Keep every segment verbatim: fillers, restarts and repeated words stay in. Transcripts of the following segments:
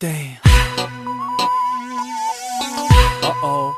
Damn. Uh-oh.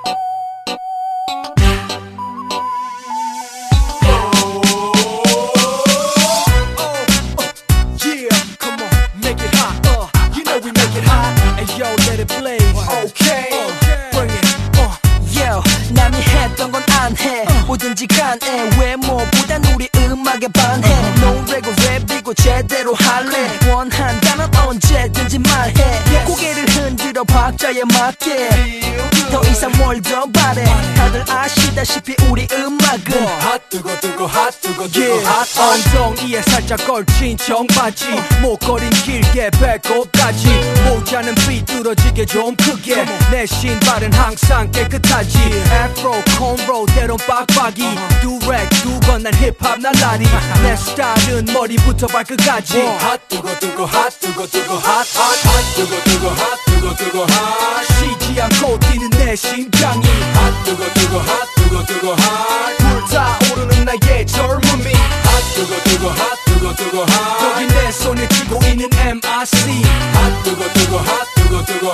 남이 했던 건 안 해 뭐든지 간에 외모보단 우리 음악에 반해 노래고 랩이고 제대로 할래 원한다면 언제든지 말해 고개를 흔들어 박자에 맞게 더 이상 뭘 더 바래 다들 아시다시피 우리 음악은 핫 뜨거 뜨거 핫 뜨거 뜨거 핫 엉덩이에 살짝 걸친 청바지 목걸이는 길게 배꼽까지 모자는 삐뚤어지게 좀 크게 내 신발은 항상 깨끗하지 애프로 콘로 때론 빡빡이 두렉 두건 난 힙합 날라리 내 스타일은 머리부터 발끝까지 핫 뜨거 뜨거 핫 뜨거 뜨거 핫 핫 뜨거 뜨거 핫 뜨거 뜨거 핫 쉬지 않고 뛰는 내 심장이 핫 뜨거 뜨거 핫 뜨거 뜨거 핫 불타오르는 나의 젊음이 핫 뜨거 뜨거 핫 뜨거 뜨거 핫 여기 내 손에 쥐고 있는 엠아르씨 핫 뜨거 뜨거 핫 뜨거 뜨거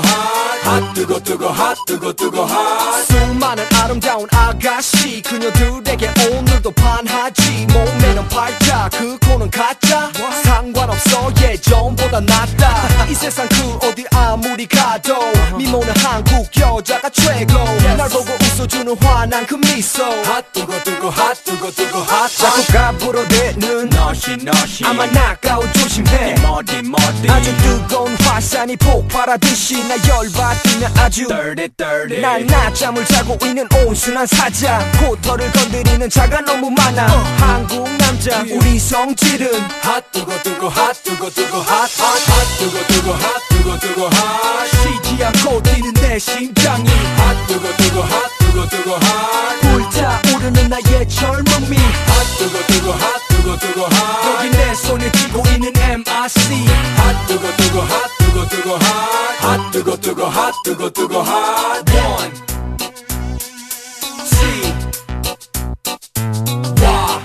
핫 뜨거 뜨거 핫 뜨거 뜨거 핫 수많은 아름다운 아가씨 그녀들에게 오늘도 반하지 몸매는 팔자 그 코는 가짜 상관없어 예전보다 낫다 이 세상 그 어디 아무리 가도 미모는 한국 여자가 최고 날 보고 웃어주는 환한 그 미소 핫 뜨거 뜨거 핫 뜨거 뜨거 핫 자꾸 가부러대는 너시 너시 아마 나가오 조심해 머리 머리 아주 뜨거운 화산이 폭발하듯이 나 열받으면 아주 dirty dirty 날 낮잠을 자고 있는 온순한 사자 코털을 건드리는 자가 너무 많아 uh. 한국 남자 yeah. 우리 성질은 핫 뜨거 뜨거 핫 뜨거 뜨거 핫 핫 뜨거 뜨거 핫 뜨거 뜨거 핫 쉬지 않고 뛰는 내 심장이 핫 뜨거 뜨거 핫 뜨거 뜨거 핫 불타오르는 나의 젊음이 핫 뜨거 뜨거 핫 뜨거 뜨거 핫 여기 내 손에 쥐고 있는 엠아르씨 핫 뜨거 뜨거 핫 뜨거 뜨거 핫 핫 뜨거 뜨거 핫 뜨거 뜨거 핫 One C Y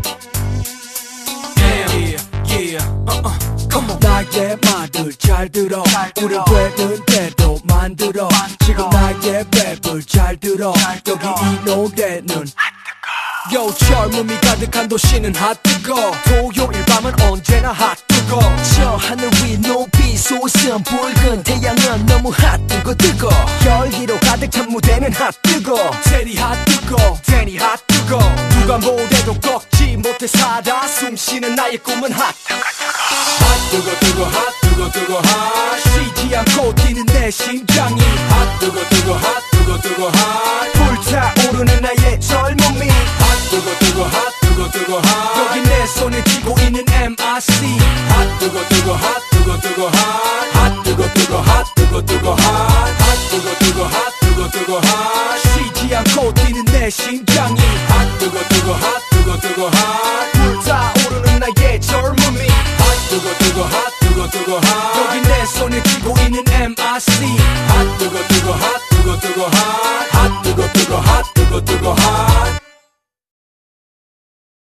Damn Yeah Yeah uh-uh Come on 나의 말을 잘 들어 우리 되는 대로 만들어 지금 나의 랩을 잘 들어 여기 이 노래는 요 젊음이 가득한 도시는 핫뜨거 토요일 밤은 언제나 핫뜨거 저 하늘 위 높이 솟은 붉은 태양은 너무 핫뜨거 뜨거 열기로 가득한 무대는 핫뜨거 제리 핫뜨거 제니 핫뜨거 누가 뭐래도 꺾지 못해 살아 숨쉬는 나의 꿈은 핫뜨거 핫뜨거 뜨거 핫뜨거 뜨거 핫 쉬지 않고 뛰는 내 심장이 핫뜨거 뜨거 핫뜨거 뜨거 핫 불타오르는 나의 젊음이 뜨거 뜨거 핫 뜨거 뜨거 핫 여기 내 손에 쥐고 있는 엠아르씨 핫 뜨거 뜨거 핫 뜨거 뜨거 핫 뜨거 뜨거 핫 뜨거 뜨거 핫 뜨거 뜨거 핫 뜨거 뜨거 핫 쉬지 않고 뛰는 내 심장이 핫 뜨거 뜨거 핫 뜨거 뜨거 핫 불타오르는 나의 젊음이 핫 뜨거 뜨거 핫 뜨거 뜨거 핫 여기 내 손에 쥐고 있는 엠아르씨 핫 뜨거 뜨거 핫 뜨거 뜨거 핫 뜨거 뜨거 핫 뜨거 뜨거 핫